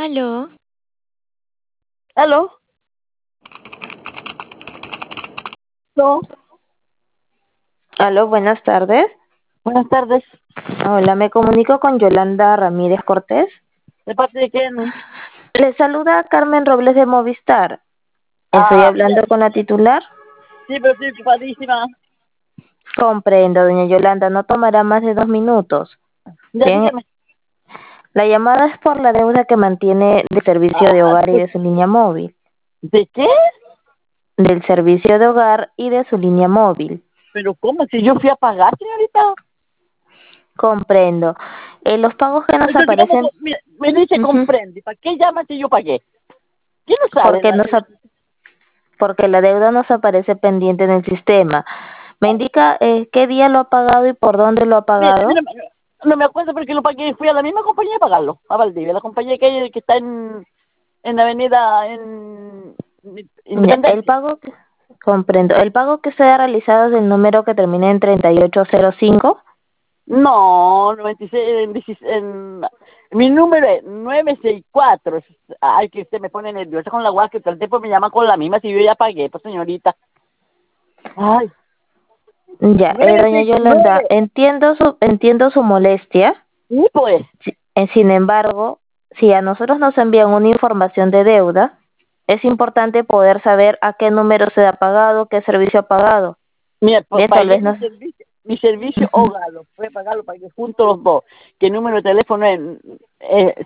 Aló, ¿Aló? No. Aló, buenas tardes. Buenas tardes. Hola, me comunico con Yolanda Ramírez Cortés. ¿De parte de quién? Le saluda Carmen Robles de Movistar. Estoy Ah, hablando con la titular. sí, pero estoy ocupadísima. Comprendo, doña Yolanda, no tomará más de 2 minutos. Ya, Bien, dígame. la llamada es por la deuda que mantiene del servicio de Ah, hogar y de su línea móvil. ¿de qué? Del servicio de hogar y de su línea móvil. ¿Pero cómo? Si yo fui a pagar, señorita. Comprendo. Los pagos que nos Entonces, ¿cómo? aparecen, Mire, me dice ujú, comprende. ¿Para qué llama si yo pagué? ¿Quién no sabe porque la nos, deuda? porque la deuda nos aparece pendiente en el sistema. ¿Me indica qué día lo ha pagado y por dónde lo ha Mire, pagado? no me acuerdo porque lo pagué. Fui a la misma compañía a pagarlo, a Valdivia. La compañía que está en la avenida Ya, Independencia. comprendo. El pago que se ha realizado es del número que termina en 3805. No, 96, mi número es 964. Ay, que usted me pone nerviosa con la guasa, que todo el tiempo me llama con la misma, si yo ya pagué, pues señorita. Ay, Ya, doña Yolanda, 969. entiendo su molestia. Sí, pues. Sin embargo, si a nosotros nos envían una información de deuda, es importante poder saber a qué número se ha pagado, qué servicio ha pagado. Mira, Bien, tal pagué vez no. mi servicio Ujú. hogar, lo fue pagar, lo pagué juntos los dos. Que el número de teléfono es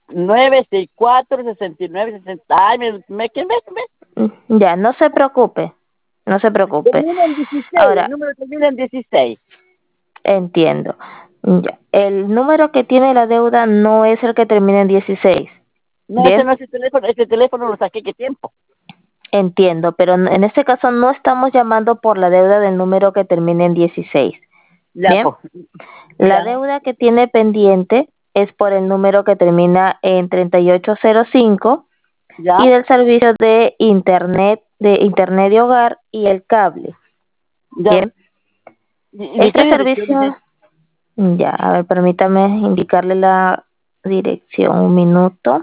964-6960. Ay, Ya, no se preocupe, no se preocupe. termina en 16, el Ahora, número termina en 16. entiendo. Ya, el número que tiene la deuda no es el que termina en 16. No, ese Bien, no es el teléfono, ese teléfono lo saqué, ¿qué tiempo? entiendo, pero en este caso no estamos llamando por la deuda del número que termina en 16. Ya, Bien, pues, la ya, deuda que tiene pendiente es por el número que termina en 3805 y ya, del servicio de internet de hogar y el cable. ya. Bien, ¿Y de qué este dirección dice? servicio, ya, a ver, permítame indicarle la dirección, un minuto.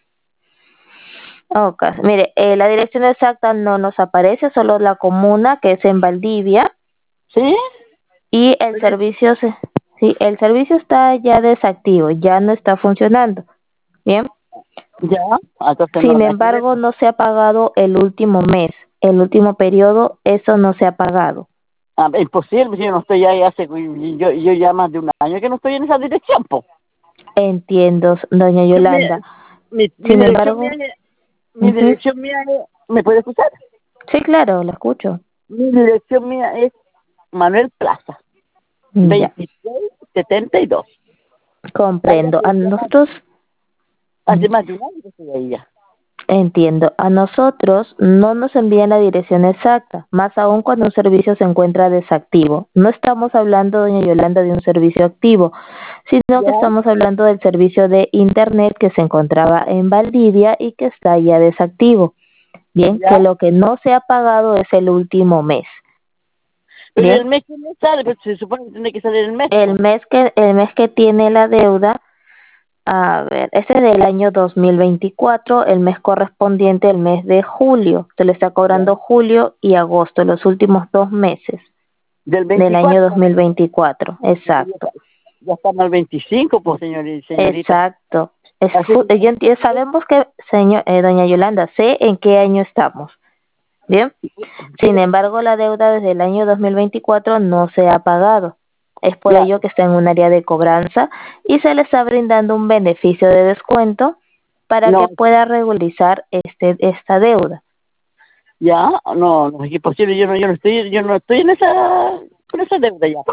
Ok, mire, la dirección exacta no nos aparece, solo la comuna que es en Valdivia ¿Sí? y el servicio, sí, el servicio está ya desactivo, ya no está funcionando. Bien, Ya, entonces no sin me sirve. embargo, no se ha pagado el último mes, el último periodo, eso no se ha pagado. Ah, imposible, si yo no estoy ahí yo ya más de un año que no estoy en esa dirección, po. Entiendo, doña Mi, Yolanda. mi Sin dirección mía embargo, mi ujú, dirección mía es, ¿me puede escuchar? sí, claro, la escucho. Mi dirección mía es Manuel Plaza, Ya, 2672. Calle comprendo. A Avenida nosotros, hace más de un año que estoy ahí ya. entiendo. A nosotros no nos envían la dirección exacta, más aún cuando un servicio se encuentra desactivo. No estamos hablando, doña Yolanda, de un servicio activo, sino que Ya, estamos hablando del servicio de Internet que se encontraba en Valdivia y que está ya desactivo. Bien, que ya. lo que no se ha pagado es el último mes. Pero el Bien, mes que me sale, pues se supone que tiene que salir el mes, el po. mes que, el mes que tiene la deuda. A ver, ese es del año 2024, el mes correspondiente, el mes de julio. Se le está Ya. cobrando julio y agosto, los últimos 2 meses Del del año 24 más o menos. 2024. Porque ya, Exacto, ya estamos al 25, pues, señorita. exacto. Así que, Sabemos que, doña Yolanda, sé en qué año estamos. Bien. Sin embargo, la deuda desde el año 2024 no se ha pagado. Es por ya, ello que está en un área de cobranza y se le está brindando un beneficio de descuento para que no, pueda regularizar esta deuda. ya, no, es imposible, yo no estoy con esa deuda ya.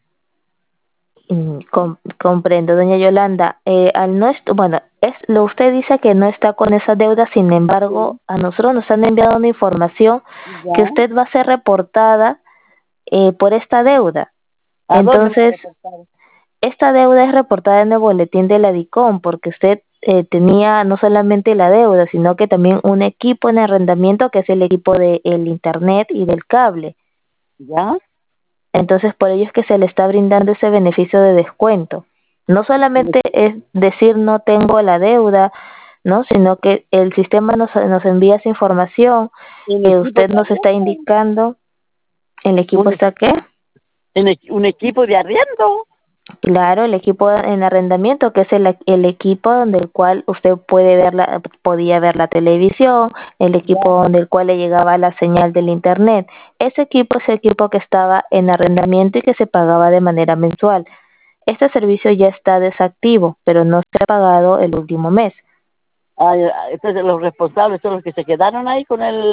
Comprendo, doña Yolanda. Al no bueno, usted dice que no está con esa deuda, sin embargo, Sí, a nosotros nos han enviado una información que ya. usted va a ser reportada por esta deuda. ¿A dónde me va a Entonces, reportar? esta deuda es reportada en el boletín de la DICOM porque usted tenía no solamente la deuda, sino que también un equipo en arrendamiento que es el equipo del internet y del cable. ¿Ya? Entonces, por ello es que se le está brindando ese beneficio de descuento. No solamente es decir no tengo la deuda, ¿no? Sino que el sistema nos envía esa información, ¿Un equipo usted de nos está arriendo? indicando, ¿el equipo ¿Un, está qué? un equipo de arriendo? Claro, el equipo en arrendamiento, que es el equipo donde el cual usted podía ver la televisión, el equipo Ya. donde el cual le llegaba la señal del internet. Ese equipo es el equipo que estaba en arrendamiento y que se pagaba de manera mensual. Este servicio ya está desactivo, pero no se ha pagado el último mes. Ay, entonces los responsables son los que se quedaron ahí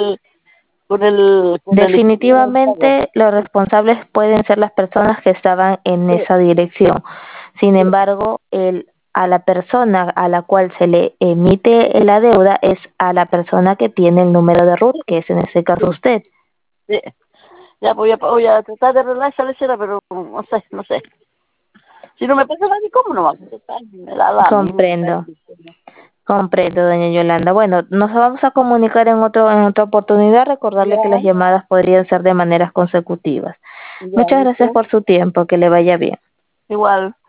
con el equipo del pago. Definitivamente los responsables pueden ser las personas que estaban en Sí, esa dirección. Sin sí, embargo, a la persona a la cual se le emite la deuda es a la persona que tiene el número de RUT, que es en este caso sí, usted. sí. Ya voy a tratar de arreglar esa lechera, pero no sé, no sé. Si no me pasa nada, ¿cómo no va a contestar? Me da la misma. Comprendo, comprendo, doña Yolanda. Bueno, nos vamos a comunicar en otra oportunidad, recordarle que las Ya, llamadas podrían ser de maneras consecutivas. ya, Muchas gracias listo. por su tiempo, que le vaya bien. Igual.